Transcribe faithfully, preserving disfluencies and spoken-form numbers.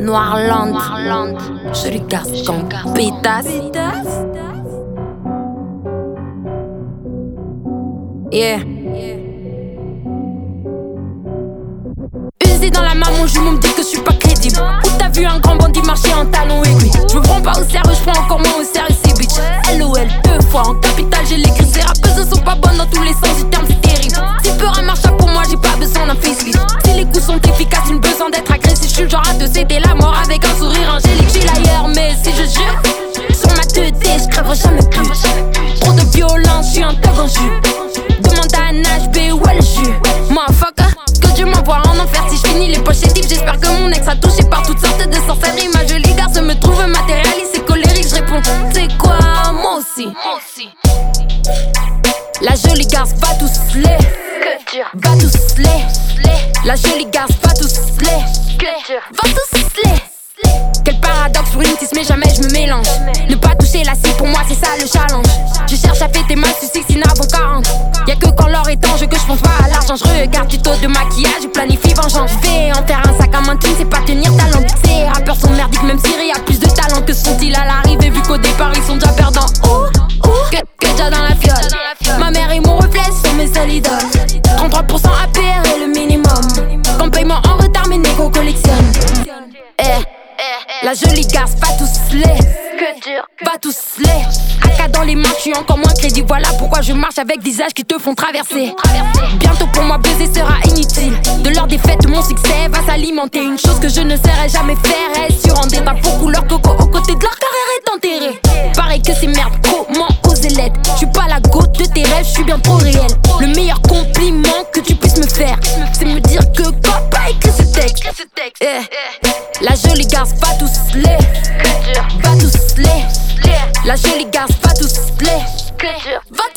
Noirland, joli garce comme pétasse. Yeah. Usé dans la main, mon jumeau me dit que je suis pas crédible. Où t'as vu un grand bandit marcher en talons aiguilles? Je me prends pas au sérieux, je prends encore moins au sérieux ces bitch. L O L deux fois en capitale, j'ai l'écrit. Ces rappeuses sont pas bonnes dans tous les sens du terme, c'est terrible. Si peu un marche pour moi, j'ai pas besoin d'un facelift. Si les coups sont efficaces, une besoin d'être agressif. Je suis le genre à te céder la mort avec un sourire angélique. J'ai l'ailleurs, mais si je jure, sur ma deux D, je crèverai jamais plus. Trop de violence, je suis un tag en jus. Demande à un H B où est le jus. Motherfucker, que Dieu m'envoie en enfer si je finis les pochettes. J'espère que mon ex a touché par toutes sortes de sorcelleries. Ma jolie garce me trouve matérialiste et colérique. Je réponds, c'est quoi, moi aussi. La jolie garce va tous les, va tous les. La jolie garce va tous les, va tous les. Quel paradoxe pour une tisse mais jamais je me mélange. Ne pas toucher la cible pour moi c'est ça le challenge. Je cherche à fêter ma sixteen avant quarante. Y'a que quand l'or est en jeu que je pense pas à l'argent. Je regarde tuto de maquillage et planifie vengeance. Je vais en faire un sac à main, c'est pas tenir ta langue. Ces rappeurs sont merdiques, même Siri a plus de talent que sont-ils à l'arrivée. Vu qu'au départ ils sont déjà perdants. Oh, oh, que, que déjà dans la fiole. Ma mère et mon reflet sont mes seuls idoles. Trente-trois pour cent A P R est le minimum. Quand paiement en retard mes négros collectionnent. Eh, la jolie garce va tous les, va tous les. A K dans les mains, je suis encore moins crédible. Voilà pourquoi je marche avec des âges qui te font traverser. Bientôt pour moi baiser sera inutile. De leur défaite mon succès va s'alimenter. Une chose que je ne saurais jamais faire est surrender d'un faux couleur coco aux côtés de leur carrière est enterrée. Pareil que ces merdes, comment oser l'être? Je suis pas la goutte de tes rêves, je suis bien trop réel. Le meilleur compliment que tu puisses me faire, c'est me dire que papa écrit ce texte. Eh. La jolie garce va tous les, va tous les. La jolie garce va tous les, va